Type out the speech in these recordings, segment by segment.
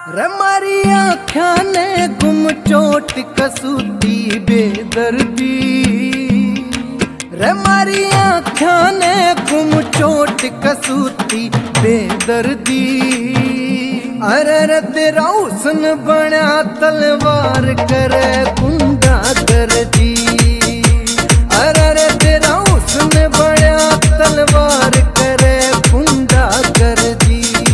रे मारी आँखा ने गुम चोट कसूती बेदर्दी। रे मारी आँखा ने गुम चोट कसूती बेदर्दी। अरे रे तेरा हुस्न बना तलवार करे गुंडा गर्दी। अरे रे तेरा हुस्न बना तलवार करे गुंडा गर्दी।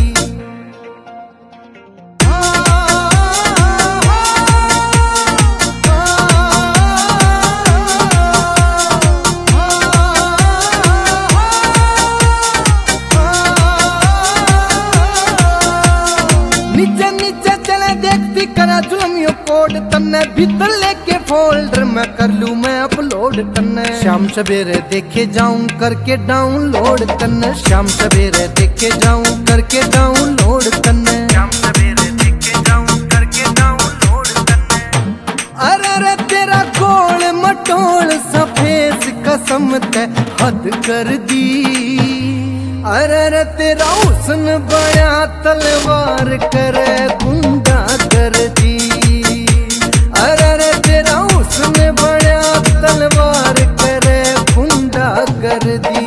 नीचे नीचे चले देखती करा जुल्मियों कोड तन्ने भीतर लेके फोल्डर में कर लूं मैं अपलोड तन्ने। शाम सवेरे देखे जाऊं करके डाउनलोड तन्ने। शाम सवेरे देखे जाऊं करके डाउनलोड तन्ने। शाम सवेरे देखे जाऊं करके डाउनलोड तन्ने। अरे रे तेरा गोल मटोल सफेद कसम ते हद कर दी। अरे रे तेरा हुस्न बना तलवार करे गुंडा कर दी। अरे रे तेरा हुस्न बना तलवार करे गुंडा कर दी।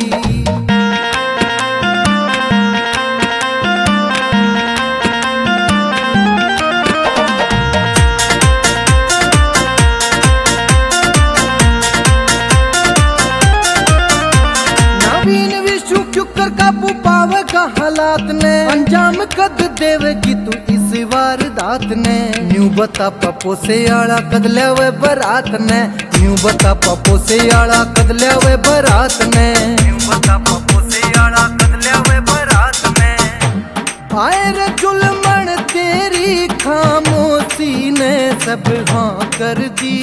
काबू पावेगा हालात ने अंजाम कद देवेगी तू इस वारदात ने। न्यू बता पप्पो से आला कद लेवे बरात ने। न्यू बता पप्पो से आला कद लेवे बरात ने। न्यू बता पप्पो से आला कद लेवे बरात ने। आए रे जुल्मन तेरी खामोशी ने सब हाँ कर दी।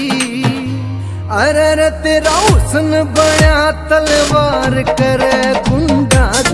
अरे रे तेरा हुस्न बना तलवार करे गुंडा